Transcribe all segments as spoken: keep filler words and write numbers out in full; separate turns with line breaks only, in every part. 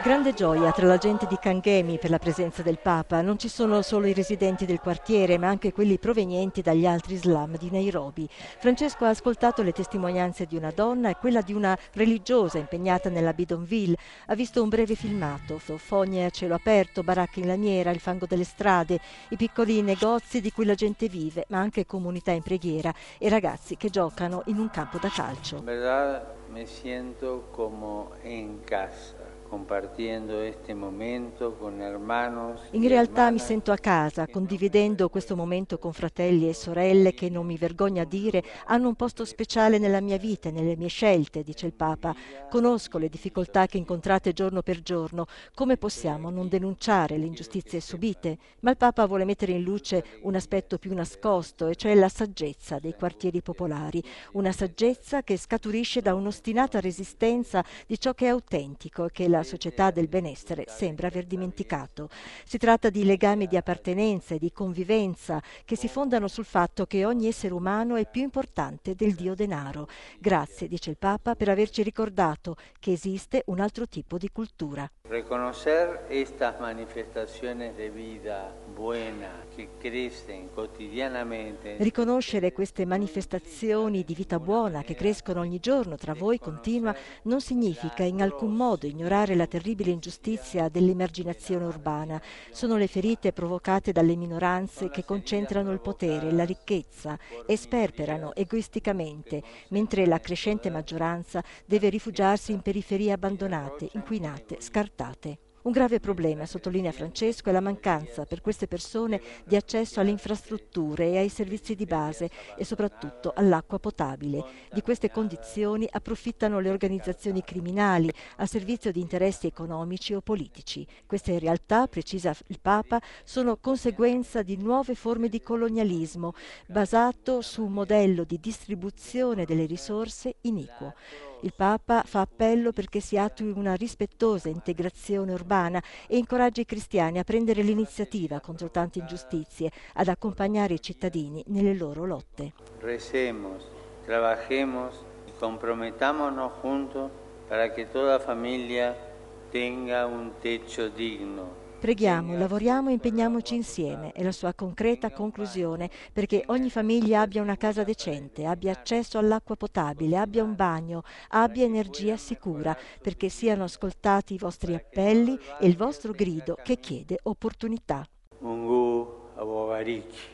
Grande gioia tra la gente di Kangemi per la presenza del Papa. Non ci sono solo i residenti del quartiere, ma anche quelli provenienti dagli altri slam di Nairobi. Francesco ha ascoltato le testimonianze di una donna e quella di una religiosa impegnata nella Bidonville. Ha visto un breve filmato, fogne a cielo aperto, baracche in lamiera, il fango delle strade, i piccoli negozi di cui la gente vive, ma anche comunità in preghiera e ragazzi che giocano in un campo da calcio.
In verdad me siento como en casa. Compartiendo este momento con hermanos.
In realtà mi sento a casa, condividendo questo momento con fratelli e sorelle che, non mi vergogno a dire, hanno un posto speciale nella mia vita e nelle mie scelte, dice il Papa. Conosco le difficoltà che incontrate giorno per giorno. Come possiamo non denunciare le ingiustizie subite? Ma il Papa vuole mettere in luce un aspetto più nascosto, e cioè la saggezza dei quartieri popolari. Una saggezza che scaturisce da un'ostinata resistenza di ciò che è autentico e che la società del benessere sembra aver dimenticato. Si tratta di legami di appartenenza e di convivenza che si fondano sul fatto che ogni essere umano è più importante del Dio denaro. Grazie, dice il Papa, per averci ricordato che esiste un altro tipo di cultura.
Reconocer estas manifestaciones de vida buena che crecen quotidianamente.
Riconoscere queste manifestazioni di vita buona che crescono ogni giorno tra voi, continua, non significa in alcun modo ignorare la terribile ingiustizia dell'emarginazione urbana. Sono le ferite provocate dalle minoranze che concentrano il potere, la ricchezza e sperperano egoisticamente, mentre la crescente maggioranza deve rifugiarsi in periferie abbandonate, inquinate, scartate. Un grave problema, sottolinea Francesco, è la mancanza per queste persone di accesso alle infrastrutture e ai servizi di base e soprattutto all'acqua potabile. Di queste condizioni approfittano le organizzazioni criminali a servizio di interessi economici o politici. Queste realtà, precisa il Papa, sono conseguenza di nuove forme di colonialismo basato su un modello di distribuzione delle risorse iniquo. Il Papa fa appello perché si attui una rispettosa integrazione urbana e incoraggia i cristiani a prendere l'iniziativa contro tante ingiustizie, ad accompagnare i cittadini nelle loro lotte.
Recemos, trabajemos y comprometámonos juntos para que toda familia tenga un techo digno.
Preghiamo, lavoriamo e impegniamoci insieme, è la sua concreta conclusione, perché ogni famiglia abbia una casa decente, abbia accesso all'acqua potabile, abbia un bagno, abbia energia sicura, perché siano ascoltati i vostri appelli e il vostro grido che chiede opportunità.
Mungu abobariki.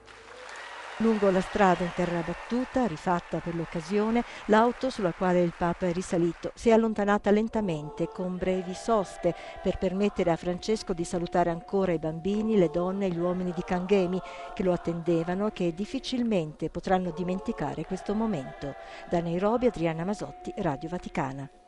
Lungo la strada in terra battuta, rifatta per l'occasione, l'auto sulla quale il Papa è risalito si è allontanata lentamente, con brevi soste, per permettere a Francesco di salutare ancora i bambini, le donne e gli uomini di Kangemi che lo attendevano e che difficilmente potranno dimenticare questo momento. Da Nairobi, Adriana Masotti, Radio Vaticana.